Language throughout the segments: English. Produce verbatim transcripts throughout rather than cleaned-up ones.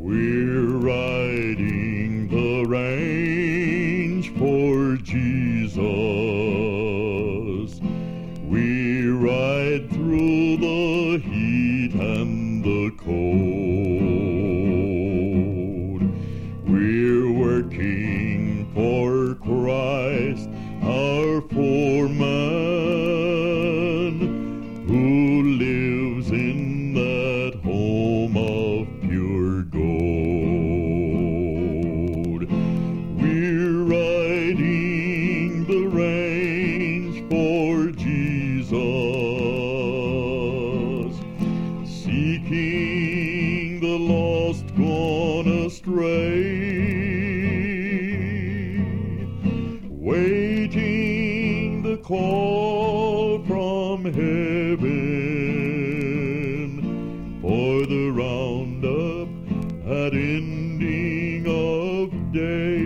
We're riding the range for Jesus. We ride through the heat and the cold. We're working for Christ, our foreman, who lives in that home of pure gold. We're riding the range for Jesus, seeking the lost gone astray, waiting the call from heaven for the roundup at ending of day.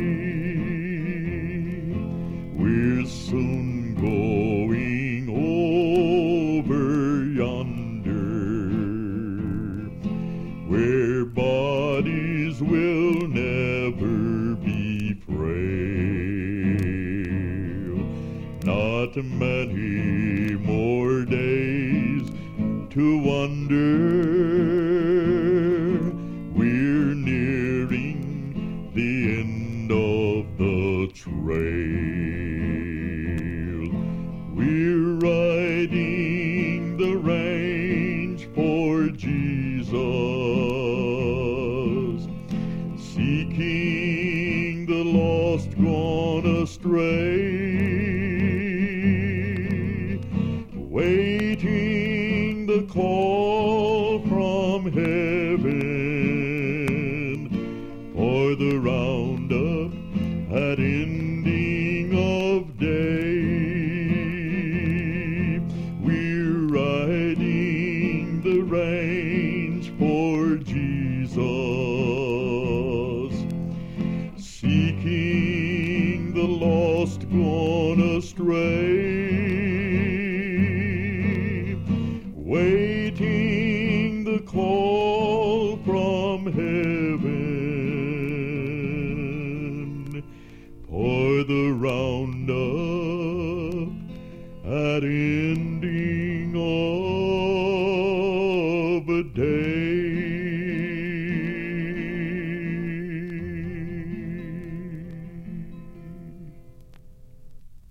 We're soon going over yonder, where bodies will never be frail. Not many more days to wonder. We're nearing the end of the trail. We're riding the range for Jesus, seeking the lost gone astray, waiting the call from heaven for the roundup at ending of day. We're riding the range for Jesus, seeking the lost gone astray, waiting the call from heaven for the roundup at ending